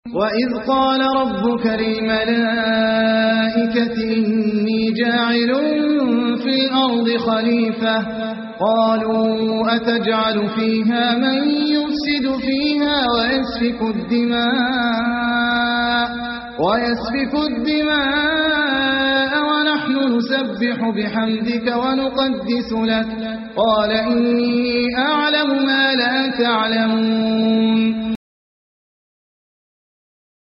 وإذ قال ربك للملائكة إني جاعل في الأرض خليفة قالوا أتجعل فيها من يفسد فيها ويسفك الدماء ونحن نسبح بحمدك ونقدس لك قال إني أعلم ما لا تعلمون